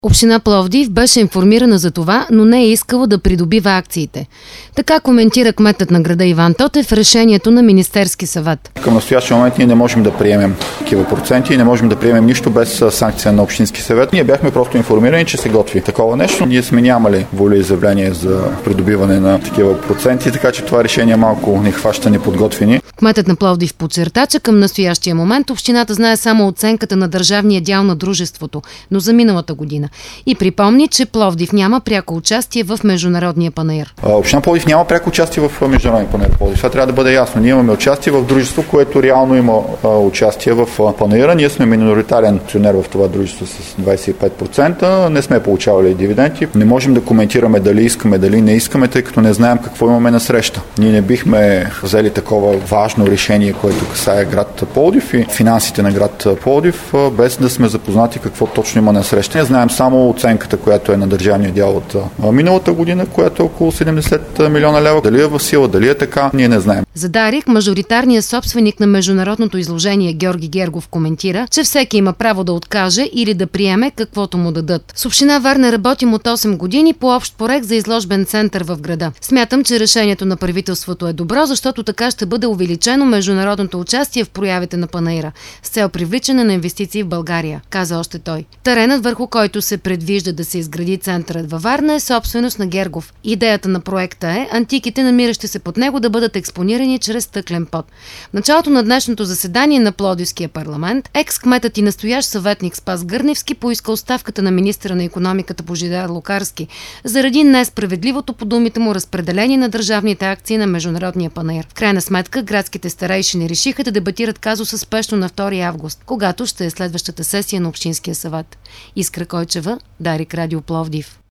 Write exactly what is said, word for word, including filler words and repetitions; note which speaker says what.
Speaker 1: Община Пловдив беше информирана за това, но не е искала да придобива акциите. Така коментира кметът на града Иван Тотев в решението на Министерски съвет.
Speaker 2: Към настоящия момент ние не можем да приемем такива проценти и не можем да приемем нищо без санкция на Общински съвет. Ние бяхме просто информирани, че се готви такова нещо. Ние сме нямали воля и изявление за придобиване на такива проценти, така че това решение малко ни хваща неподготвени.
Speaker 1: Кметът на Пловдив подчерта, че към настоящия момент общината знае само оценката на държавния дял на дружеството, но за миналата година. И припомни, че Пловдив няма пряко участие в Международния панаир.
Speaker 2: Община Пловдив няма пряко участие в Международния панаир Пловдив. Това трябва да бъде ясно. Ние имаме участие в дружество, което реално има участие в панаира. Ние сме миноритарен акционер в това дружество с двадесет и пет процента. Не сме получавали дивиденти. Не можем да коментираме дали искаме, дали не искаме, тъй като не знаем какво имаме на среща. Ние не бихме взели такова важно решение, което касае град Пловдив и финансите на град Пловдив, без да сме запознати какво точно има на среща. Не знаем само оценката, която е на държавния дял от миналата година, която е около седемдесет милиона лева. Дали е в сила, дали е така, ние не знаем.
Speaker 1: За Дарик, мажоритарният собственик на международното изложение Георги Гергов коментира, че всеки има право да откаже или да приеме каквото му дадат. С община Варна работим от осем години по общ проект за изложбен център в града. Смятам, че решението на правителството е добро, защото така ще бъде увеличено международното участие в проявите на панаира с цел привличане на инвестиции в България, каза още той. Теренът, върху който се предвижда да се изгради центърът във Варна, е собственост на Гергов. Идеята на проекта е антиките, намиращи се под него, да бъдат експонирани чрез стъклен под. В началото на днешното заседание на Пловдивския парламент, екс-кметът и настоящ съветник Спас Гърневски поиска оставката на министъра на икономиката Божидар Лукарски заради несправедливото, по думите му, разпределение на държавните акции на Международния панаир. В крайна сметка, градските старейшини решиха да дебатират казуса спешно на втори август, когато ще е следващата сесия на Общинския съвет. Искра Койчева, Дарик, Радио Пловдив.